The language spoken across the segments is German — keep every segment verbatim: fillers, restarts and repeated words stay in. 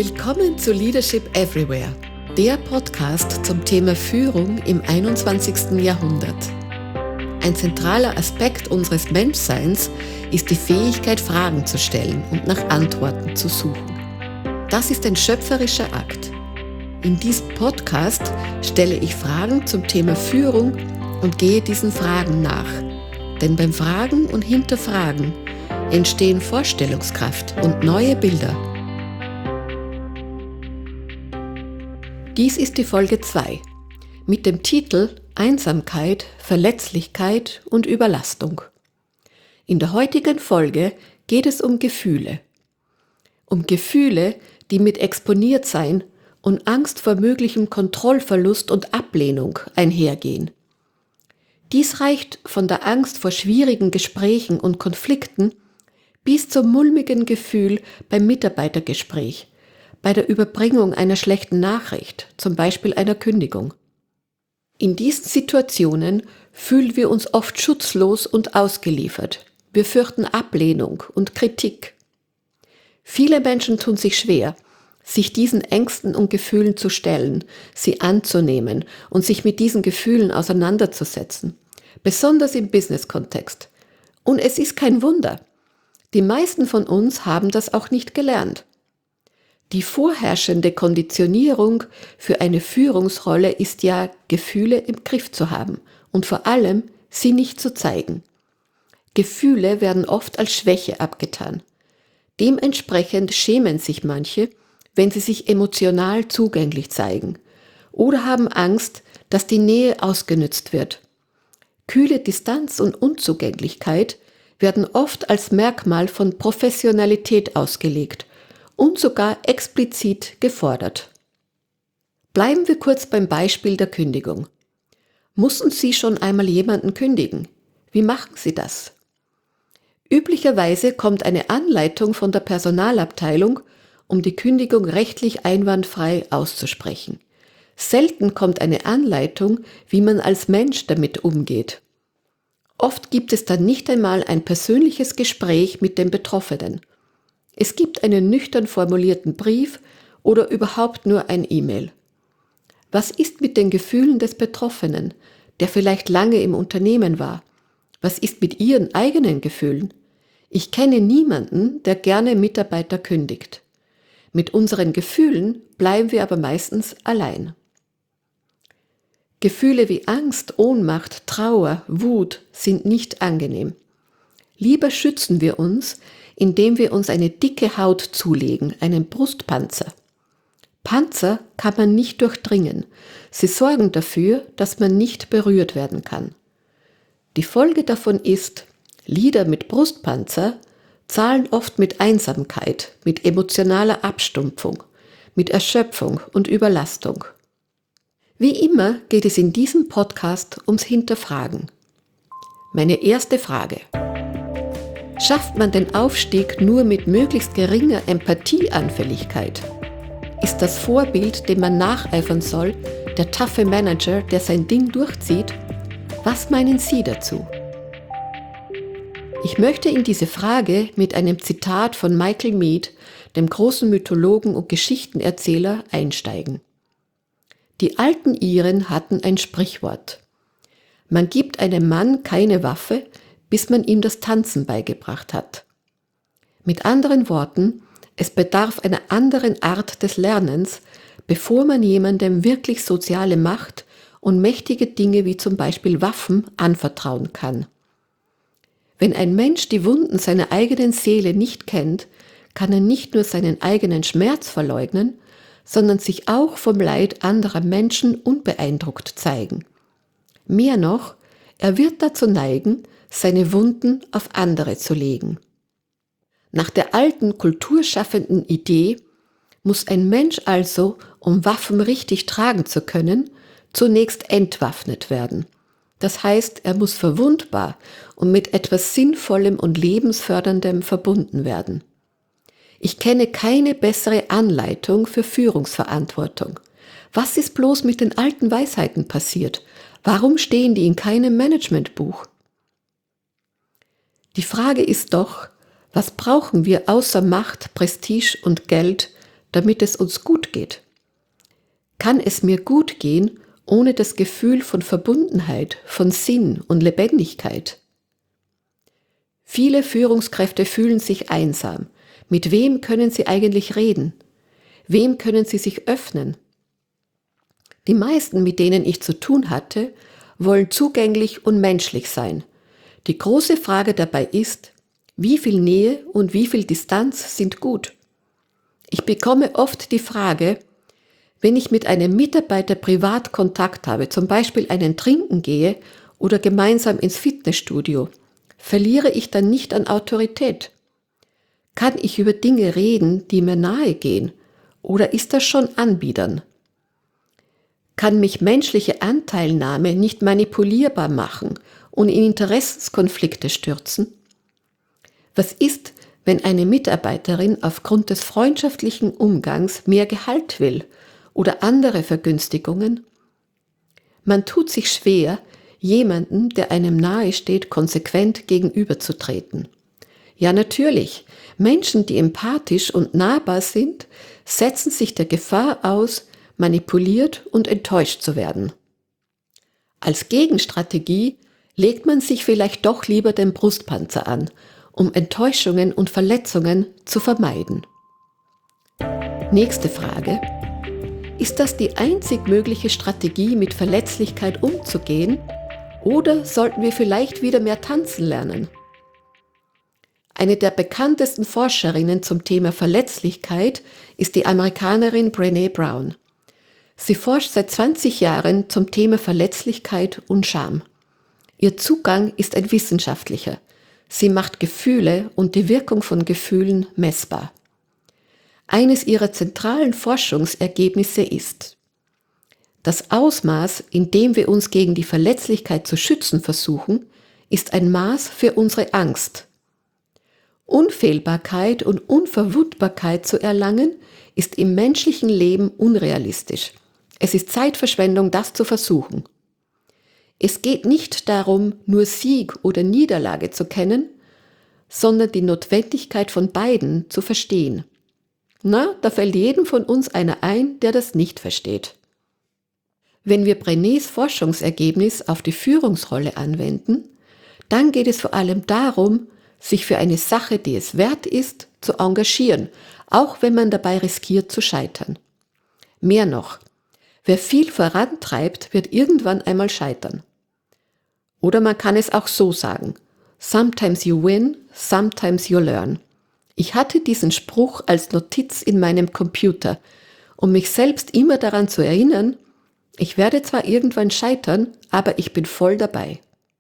Willkommen zu Leadership Everywhere, der Podcast zum Thema Führung im einundzwanzigsten Jahrhundert. Ein zentraler Aspekt unseres Menschseins ist die Fähigkeit, Fragen zu stellen und nach Antworten zu suchen. Das ist ein schöpferischer Akt. In diesem Podcast stelle ich Fragen zum Thema Führung und gehe diesen Fragen nach. Denn beim Fragen und Hinterfragen entstehen Vorstellungskraft und neue Bilder. Dies ist die Folge zwei mit dem Titel Einsamkeit, Verletzlichkeit und Überlastung. In der heutigen Folge geht es um Gefühle. Um Gefühle, die mit Exponiertsein und Angst vor möglichem Kontrollverlust und Ablehnung einhergehen. Dies reicht von der Angst vor schwierigen Gesprächen und Konflikten bis zum mulmigen Gefühl beim Mitarbeitergespräch, bei der Überbringung einer schlechten Nachricht, zum Beispiel einer Kündigung. In diesen Situationen fühlen wir uns oft schutzlos und ausgeliefert. Wir fürchten Ablehnung und Kritik. Viele Menschen tun sich schwer, sich diesen Ängsten und Gefühlen zu stellen, sie anzunehmen und sich mit diesen Gefühlen auseinanderzusetzen, besonders im Business-Kontext. Und es ist kein Wunder. Die meisten von uns haben das auch nicht gelernt. Die vorherrschende Konditionierung für eine Führungsrolle ist ja, Gefühle im Griff zu haben und vor allem, sie nicht zu zeigen. Gefühle werden oft als Schwäche abgetan. Dementsprechend schämen sich manche, wenn sie sich emotional zugänglich zeigen oder haben Angst, dass die Nähe ausgenützt wird. Kühle Distanz und Unzugänglichkeit werden oft als Merkmal von Professionalität ausgelegt und sogar explizit gefordert. Bleiben wir kurz beim Beispiel der Kündigung. Mussten Sie schon einmal jemanden kündigen? Wie machen Sie das? Üblicherweise kommt eine Anleitung von der Personalabteilung, um die Kündigung rechtlich einwandfrei auszusprechen. Selten kommt eine Anleitung, wie man als Mensch damit umgeht. Oft gibt es dann nicht einmal ein persönliches Gespräch mit dem Betroffenen. Es gibt einen nüchtern formulierten Brief oder überhaupt nur ein E-Mail. Was ist mit den Gefühlen des Betroffenen, der vielleicht lange im Unternehmen war? Was ist mit Ihren eigenen Gefühlen? Ich kenne niemanden, der gerne Mitarbeiter kündigt. Mit unseren Gefühlen bleiben wir aber meistens allein. Gefühle wie Angst, Ohnmacht, Trauer, Wut sind nicht angenehm. Lieber schützen wir uns, indem wir uns eine dicke Haut zulegen, einen Brustpanzer. Panzer kann man nicht durchdringen. Sie sorgen dafür, dass man nicht berührt werden kann. Die Folge davon ist, Lieder mit Brustpanzer zahlen oft mit Einsamkeit, mit emotionaler Abstumpfung, mit Erschöpfung und Überlastung. Wie immer geht es in diesem Podcast ums Hinterfragen. Meine erste Frage. Schafft man den Aufstieg nur mit möglichst geringer Empathieanfälligkeit? Ist das Vorbild, dem man nacheifern soll, der taffe Manager, der sein Ding durchzieht? Was meinen Sie dazu? Ich möchte in diese Frage mit einem Zitat von Michael Meade, dem großen Mythologen und Geschichtenerzähler, einsteigen. Die alten Iren hatten ein Sprichwort. Man gibt einem Mann keine Waffe, bis man ihm das Tanzen beigebracht hat. Mit anderen Worten, es bedarf einer anderen Art des Lernens, bevor man jemandem wirklich soziale Macht und mächtige Dinge wie zum Beispiel Waffen anvertrauen kann. Wenn ein Mensch die Wunden seiner eigenen Seele nicht kennt, kann er nicht nur seinen eigenen Schmerz verleugnen, sondern sich auch vom Leid anderer Menschen unbeeindruckt zeigen. Mehr noch, er wird dazu neigen, seine Wunden auf andere zu legen. Nach der alten kulturschaffenden Idee muss ein Mensch also, um Waffen richtig tragen zu können, zunächst entwaffnet werden. Das heißt, er muss verwundbar und mit etwas Sinnvollem und Lebensförderndem verbunden werden. Ich kenne keine bessere Anleitung für Führungsverantwortung. Was ist bloß mit den alten Weisheiten passiert? Warum stehen die in keinem Managementbuch? Die Frage ist doch, was brauchen wir außer Macht, Prestige und Geld, damit es uns gut geht? Kann es mir gut gehen ohne das Gefühl von Verbundenheit, von Sinn und Lebendigkeit? Viele Führungskräfte fühlen sich einsam. Mit wem können sie eigentlich reden? Wem können sie sich öffnen? Die meisten, mit denen ich zu tun hatte, wollen zugänglich und menschlich sein. Die große Frage dabei ist, wie viel Nähe und wie viel Distanz sind gut? Ich bekomme oft die Frage, wenn ich mit einem Mitarbeiter privat Kontakt habe, zum Beispiel einen Trinken gehe oder gemeinsam ins Fitnessstudio, verliere ich dann nicht an Autorität? Kann ich über Dinge reden, die mir nahe gehen, oder ist das schon Anbiedern? Kann mich menschliche Anteilnahme nicht manipulierbar machen und in Interessenskonflikte stürzen? Was ist, wenn eine Mitarbeiterin aufgrund des freundschaftlichen Umgangs mehr Gehalt will oder andere Vergünstigungen? Man tut sich schwer, jemanden, der einem nahesteht, konsequent gegenüberzutreten. Ja, natürlich, Menschen, die empathisch und nahbar sind, setzen sich der Gefahr aus, manipuliert und enttäuscht zu werden. Als Gegenstrategie legt man sich vielleicht doch lieber den Brustpanzer an, um Enttäuschungen und Verletzungen zu vermeiden. Nächste Frage. Ist das die einzig mögliche Strategie, mit Verletzlichkeit umzugehen? Oder sollten wir vielleicht wieder mehr tanzen lernen? Eine der bekanntesten Forscherinnen zum Thema Verletzlichkeit ist die Amerikanerin Brené Brown. Sie forscht seit zwanzig Jahren zum Thema Verletzlichkeit und Scham. Ihr Zugang ist ein wissenschaftlicher. Sie macht Gefühle und die Wirkung von Gefühlen messbar. Eines ihrer zentralen Forschungsergebnisse ist: Das Ausmaß, in dem wir uns gegen die Verletzlichkeit zu schützen versuchen, ist ein Maß für unsere Angst. Unfehlbarkeit und Unverwundbarkeit zu erlangen, ist im menschlichen Leben unrealistisch. Es ist Zeitverschwendung, das zu versuchen. Es geht nicht darum, nur Sieg oder Niederlage zu kennen, sondern die Notwendigkeit von beiden zu verstehen. Na, da fällt jedem von uns einer ein, der das nicht versteht. Wenn wir Brenés Forschungsergebnis auf die Führungsrolle anwenden, dann geht es vor allem darum, sich für eine Sache, die es wert ist, zu engagieren, auch wenn man dabei riskiert zu scheitern. Mehr noch, wer viel vorantreibt, wird irgendwann einmal scheitern. Oder man kann es auch so sagen: Sometimes you win, sometimes you learn. Ich hatte diesen Spruch als Notiz in meinem Computer, um mich selbst immer daran zu erinnern, ich werde zwar irgendwann scheitern, aber ich bin voll dabei.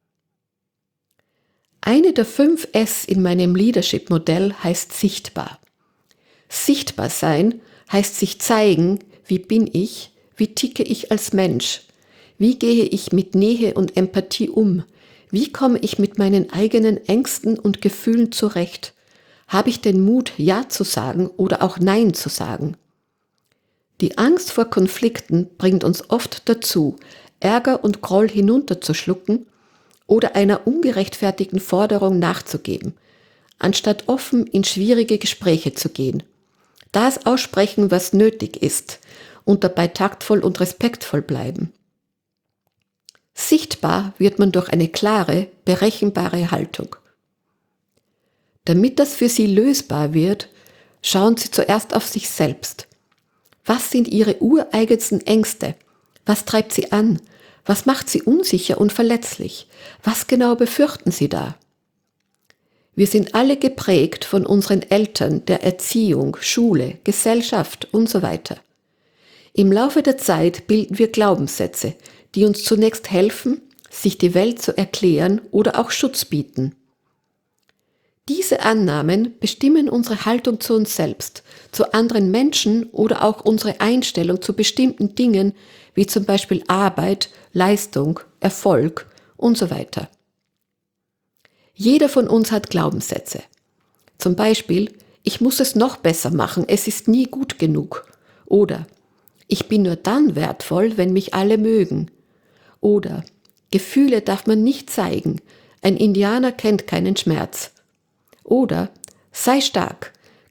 Eine der fünf S in meinem Leadership-Modell heißt sichtbar. Sichtbar sein heißt sich zeigen, wie bin ich, wie ticke ich als Mensch, wie gehe ich mit Nähe und Empathie um, wie komme ich mit meinen eigenen Ängsten und Gefühlen zurecht, habe ich den Mut, Ja zu sagen oder auch Nein zu sagen. Die Angst vor Konflikten bringt uns oft dazu, Ärger und Groll hinunterzuschlucken oder einer ungerechtfertigten Forderung nachzugeben, anstatt offen in schwierige Gespräche zu gehen. Das aussprechen, was nötig ist, und dabei taktvoll und respektvoll bleiben. Sichtbar wird man durch eine klare, berechenbare Haltung. Damit das für Sie lösbar wird, schauen Sie zuerst auf sich selbst. Was sind Ihre ureigensten Ängste? Was treibt Sie an? Was macht Sie unsicher und verletzlich? Was genau befürchten Sie da? Wir sind alle geprägt von unseren Eltern, der Erziehung, Schule, Gesellschaft und so weiter. Im Laufe der Zeit bilden wir Glaubenssätze, die uns zunächst helfen, sich die Welt zu erklären oder auch Schutz bieten. Diese Annahmen bestimmen unsere Haltung zu uns selbst, zu anderen Menschen oder auch unsere Einstellung zu bestimmten Dingen, wie zum Beispiel Arbeit, Leistung, Erfolg und so weiter. Jeder von uns hat Glaubenssätze. Zum Beispiel: Ich muss es noch besser machen, es ist nie gut genug. Oder: Ich bin nur dann wertvoll, wenn mich alle mögen. Oder: Gefühle darf man nicht zeigen, ein Indianer kennt keinen Schmerz. Oder: Sei stark,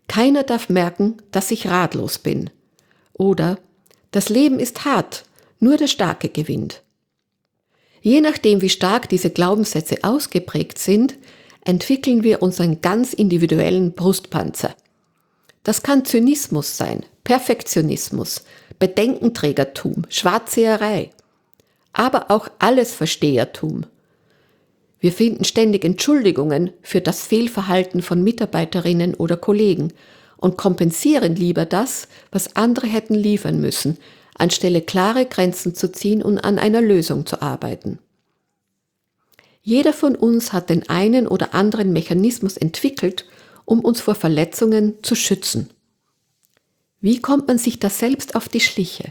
Keiner darf merken, dass ich ratlos bin. Oder das Leben ist hart, nur der Starke gewinnt. Je nachdem, wie stark diese Glaubenssätze ausgeprägt sind, entwickeln wir unseren ganz individuellen Brustpanzer. Das kann Zynismus sein, Perfektionismus, Bedenkenträgertum, Schwarzseherei, aber auch Allesverstehertum. Wir finden ständig Entschuldigungen für das Fehlverhalten von Mitarbeiterinnen oder Kollegen und kompensieren lieber das, was andere hätten liefern müssen, anstelle klare Grenzen zu ziehen und an einer Lösung zu arbeiten. Jeder von uns hat den einen oder anderen Mechanismus entwickelt, um uns vor Verletzungen zu schützen. Wie kommt man sich das selbst auf die Schliche?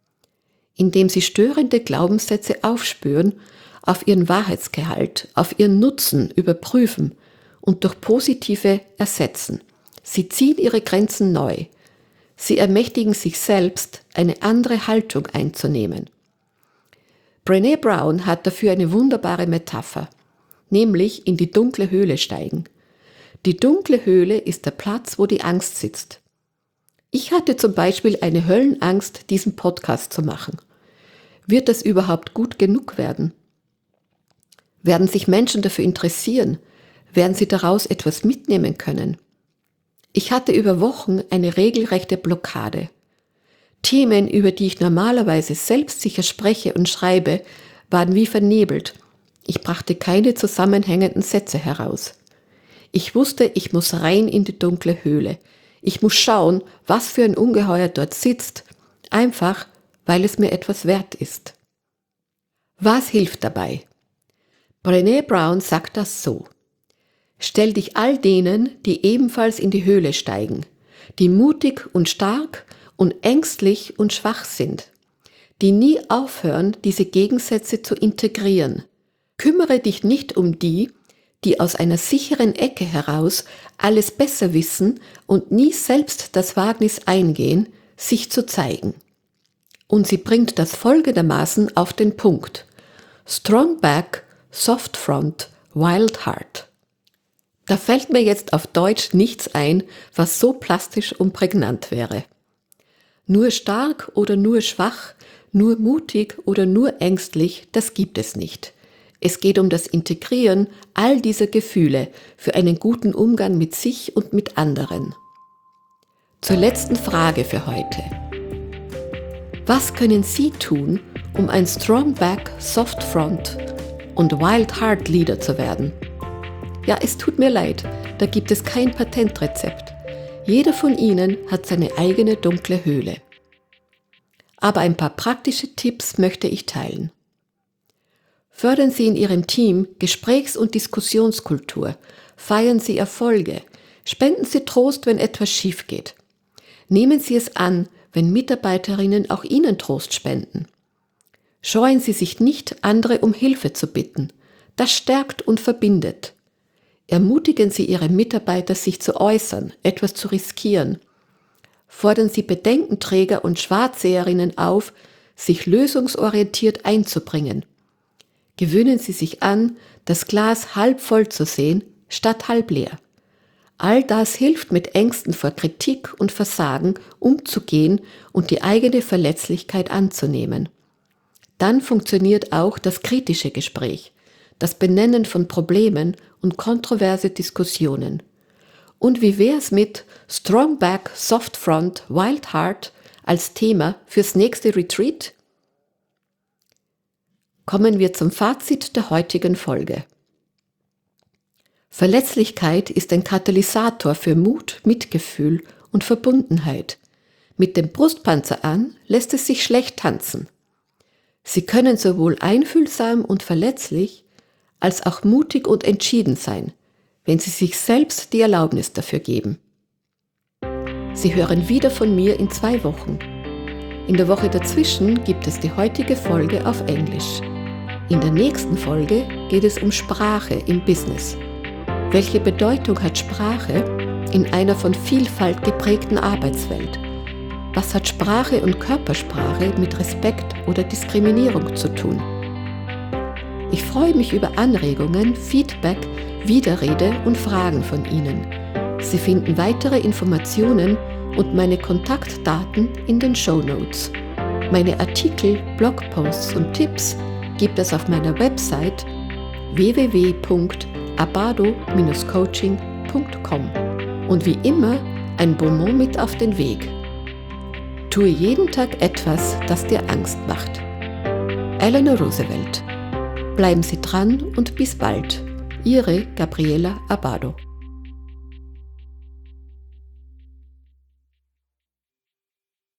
Indem Sie störende Glaubenssätze aufspüren, auf ihren Wahrheitsgehalt, auf ihren Nutzen überprüfen und durch positive ersetzen. Sie ziehen ihre Grenzen neu. Sie ermächtigen sich selbst, eine andere Haltung einzunehmen. Brené Brown hat dafür eine wunderbare Metapher, nämlich in die dunkle Höhle steigen. Die dunkle Höhle ist der Platz, wo die Angst sitzt. Ich hatte zum Beispiel eine Höllenangst, diesen Podcast zu machen. Wird das überhaupt gut genug werden? Werden sich Menschen dafür interessieren? Werden sie daraus etwas mitnehmen können? Ich hatte über Wochen eine regelrechte Blockade. Themen, über die ich normalerweise selbstsicher spreche und schreibe, waren wie vernebelt. Ich brachte keine zusammenhängenden Sätze heraus. Ich wusste, ich muss rein in die dunkle Höhle. Ich muss schauen, was für ein Ungeheuer dort sitzt, einfach weil es mir etwas wert ist. Was hilft dabei? Brené Brown sagt das so: Stell dich all denen, die ebenfalls in die Höhle steigen, die mutig und stark und ängstlich und schwach sind, die nie aufhören, diese Gegensätze zu integrieren. Kümmere dich nicht um die, die aus einer sicheren Ecke heraus alles besser wissen und nie selbst das Wagnis eingehen, sich zu zeigen. Und sie bringt das folgendermaßen auf den Punkt: Strong Back, Soft Front, Wild Heart. Da fällt mir jetzt auf Deutsch nichts ein, was so plastisch und prägnant wäre. Nur stark oder nur schwach, nur mutig oder nur ängstlich, das gibt es nicht. Es geht um das Integrieren all dieser Gefühle für einen guten Umgang mit sich und mit anderen. Zur letzten Frage für heute. Was können Sie tun, um ein Strong Back, Soft Front und Wild Heart Leader zu werden? Ja, es tut mir leid, da gibt es kein Patentrezept. Jeder von Ihnen hat seine eigene dunkle Höhle. Aber ein paar praktische Tipps möchte ich teilen. Fördern Sie in Ihrem Team Gesprächs- und Diskussionskultur, feiern Sie Erfolge, spenden Sie Trost, wenn etwas schief geht. Nehmen Sie es an, wenn Mitarbeiterinnen auch Ihnen Trost spenden. Scheuen Sie sich nicht, andere um Hilfe zu bitten. Das stärkt und verbindet. Ermutigen Sie Ihre Mitarbeiter, sich zu äußern, etwas zu riskieren. Fordern Sie Bedenkenträger und Schwarzseherinnen auf, sich lösungsorientiert einzubringen. Gewöhnen Sie sich an, das Glas halb voll zu sehen, statt halb leer. All das hilft, mit Ängsten vor Kritik und Versagen umzugehen und die eigene Verletzlichkeit anzunehmen. Dann funktioniert auch das kritische Gespräch, das Benennen von Problemen und kontroverse Diskussionen. Und wie wär's mit Strong Back, Soft Front, Wild Heart als Thema fürs nächste Retreat? Kommen wir zum Fazit der heutigen Folge. Verletzlichkeit ist ein Katalysator für Mut, Mitgefühl und Verbundenheit. Mit dem Brustpanzer an lässt es sich schlecht tanzen. Sie können sowohl einfühlsam und verletzlich als auch mutig und entschieden sein, wenn Sie sich selbst die Erlaubnis dafür geben. Sie hören wieder von mir in zwei Wochen. In der Woche dazwischen gibt es die heutige Folge auf Englisch. In der nächsten Folge geht es um Sprache im Business. Welche Bedeutung hat Sprache in einer von Vielfalt geprägten Arbeitswelt? Was hat Sprache und Körpersprache mit Respekt oder Diskriminierung zu tun? Ich freue mich über Anregungen, Feedback, Widerrede und Fragen von Ihnen. Sie finden weitere Informationen und meine Kontaktdaten in den Shownotes. Meine Artikel, Blogposts und Tipps gibt es auf meiner Website w w w punkt abado Bindestrich coaching punkt com und wie immer ein Bonbon mit auf den Weg. Tue jeden Tag etwas, das dir Angst macht. Eleanor Roosevelt. Bleiben Sie dran und bis bald. Ihre Gabriela Abado.